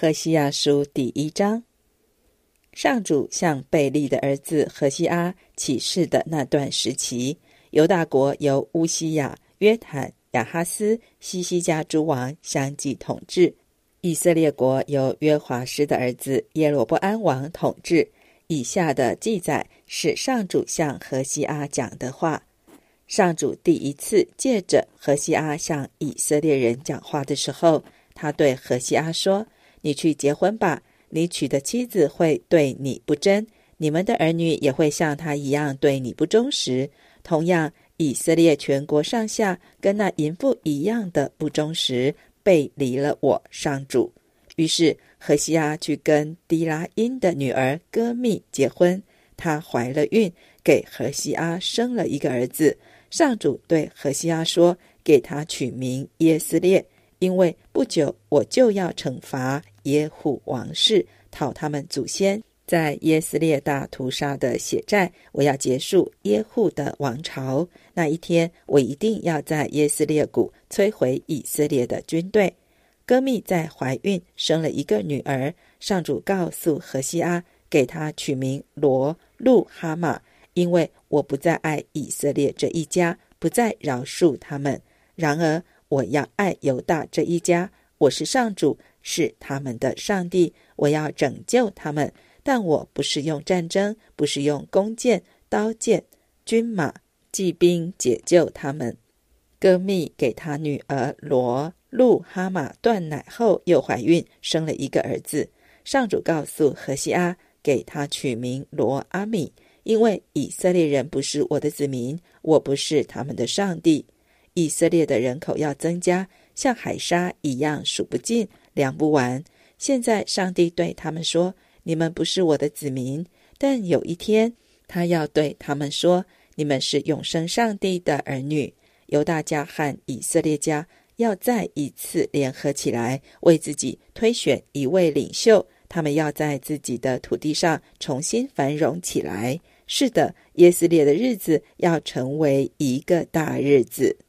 何西阿书第1章。上主向贝利的儿子何西阿启示的那段时期，犹大国由乌西雅、约坦、亚哈斯、西西家诸王相继统治。以色列国由约华施的儿子耶罗波安王统治。以下的记载是上主向何西阿讲的话。上主第一次借着何西阿向以色列人讲话的时候，他对何西阿说：你去结婚吧，你娶的妻子会对你不贞，你们的儿女也会像他一样对你不忠实。同样，以色列全国上下跟那淫妇一样的不忠实，背离了我上主。于是何西阿去跟低拉因的女儿歌密结婚，她怀了孕，给何西阿生了一个儿子。上主对何西阿说，给他取名耶斯列，因为不久我就要惩罚耶户王室，讨他们祖先在耶斯列大屠杀的血债，我要结束耶户的王朝。那一天，我一定要在耶斯列谷摧毁以色列的军队。歌密在怀孕生了一个女儿，上主告诉何西阿，给她取名罗路哈玛，因为我不再爱以色列这一家，不再饶恕他们。然而我要爱犹大这一家，我是上主，是他们的上帝，我要拯救他们，但我不是用战争，不是用弓箭、刀剑、军马、骑兵解救他们。歌密给他女儿罗路哈玛断奶后又怀孕，生了一个儿子。上主告诉何西阿，给他取名罗阿米，因为以色列人不是我的子民，我不是他们的上帝。以色列的人口要增加，像海沙一样数不尽，量不完。现在上帝对他们说，你们不是我的子民，但有一天他要对他们说，你们是永生上帝的儿女。犹大家和以色列家要再一次联合起来，为自己推选一位领袖，他们要在自己的土地上重新繁荣起来。是的，耶斯列的日子要成为一个大日子。